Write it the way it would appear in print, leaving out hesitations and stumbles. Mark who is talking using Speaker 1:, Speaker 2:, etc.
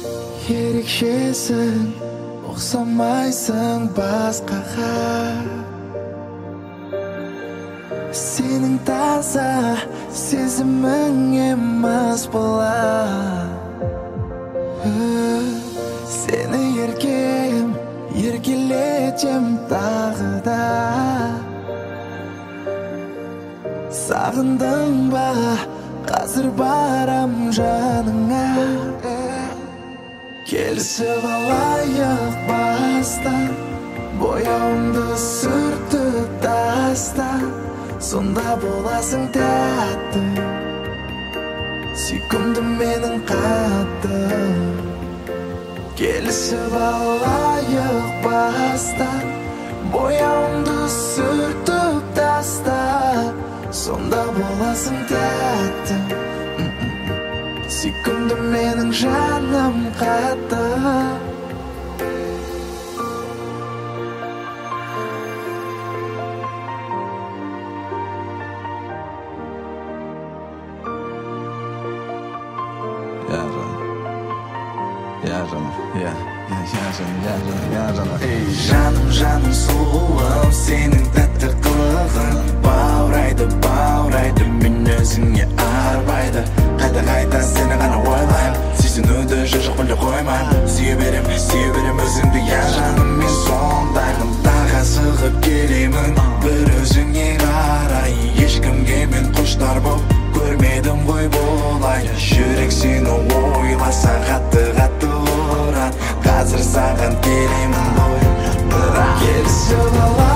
Speaker 1: ерекшесің, ұқсамайсың басқаға. Сенің таза сезіміңе мас бола. Сені еркелетем тағы да. Сағындың ба, қазір барам жаныңа. Келісіп алайық бастан, бояуымды сүртіп таста. Сонда боласың тәтті, сүйкімді менің қатты. Келісіп алайық бастан, бояуымды сүртіп таста. Сонда боласың тәтті, сүйкімді менің жаным қатты. Жаным сұлуым, сенің тәтті қылығың баурайды, мен өзіңе арбайды. Қайта сені ғана ойлайм, сүйсінуді жоқ мүлде қоймайм. Сүйе берем өзіңді, жаным, мен сондаймын. Тағы асығып келемін бір өзіңе қарай. Ешкімге мен құштар боп көрмедім ғой болай. Жүрек сені ойласа қатты ұрат. Қазір саған келемін ғой, бірақ келісіп алайық